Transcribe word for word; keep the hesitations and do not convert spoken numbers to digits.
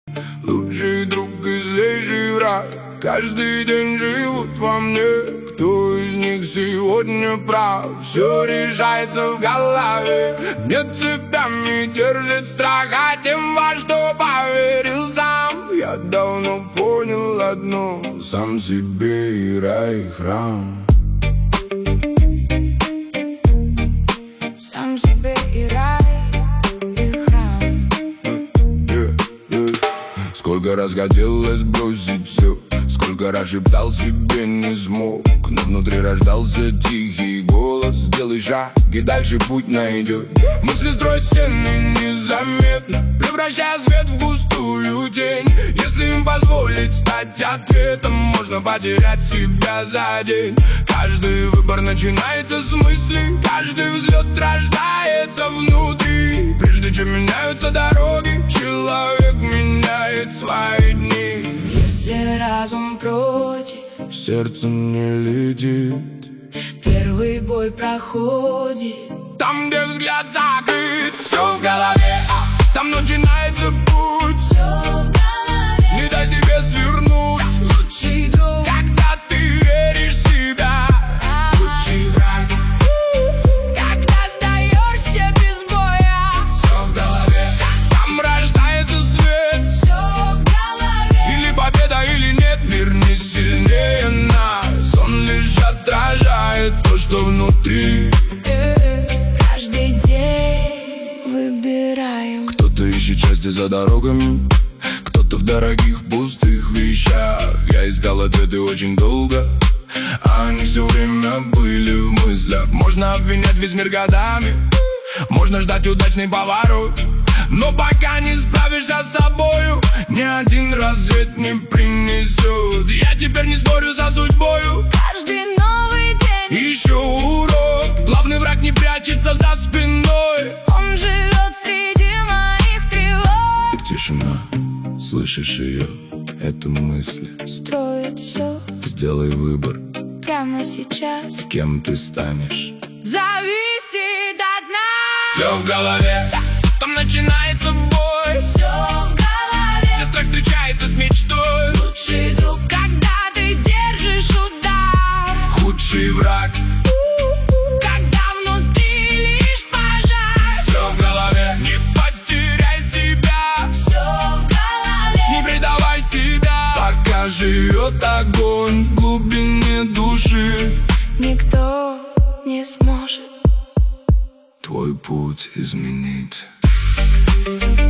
Лучший друг и злейший враг каждый день живут во мне. Кто из них сегодня прав? Все решается в голове. Нет, цепями держит страх, а тем, во что поверил сам. Я давно понял одно: сам себе и рай, и храм. Сам себе и рай, и храм. yeah, yeah. Сколько раз хотелось бросить все, сколько раз шептал себе не смог, но внутри рождался тихий голос: сделай шаг, и дальше путь найдет. Мысли строят стены незаметно, превращая свет в густую тень. Если им позволить стать ответом, можно потерять себя за день. Каждый выбор начинается с мысли, каждый взлет рождается внутри. Прежде чем меняются дороги, человек меняет свои дни. Если разум против, сердце не летит, первый бой проходит. там, где взгляд закрыт, все в голове, а там начинается путь. Все в голове, Не дай себе свернуть, лучший друг, когда ты веришь в себя. Лучший враг, когда сдаешься без боя. все в голове, там рождается свет. Все в голове, Или победа, или нет, мир не сильнее нас. Он лишь отражает то, что внутри. э, каждый день выбираем. Кто-то ищет счастье за дорогами, кто-то в дорогих пустых вещах. Я искал ответы очень долго, а они все время были в мыслях. Можно обвинять весь мир годами, можно ждать удачный поворот, но пока не справишься с собою, ни один рассвет не принесет. Я теперь не спорю за судьбою, Каждый новый день ищу урок. Главный враг не прячется за спиной. он живет среди моих тревог. Тишина, слышишь ее? Это мысли. Строит все Сделай выбор, прямо сейчас, с кем ты станешь. зависит от нас. Все в голове, там начинается бой. Все в голове, Где страх встречается с мечтой. лучший друг, когда ты держишь удар. Худший враг, Когда внутри лишь пожар. все в голове. Не потеряй себя, Все в голове, не предавай себя. Пока живет огонь в глубине души, никто не сможет твой путь изменить.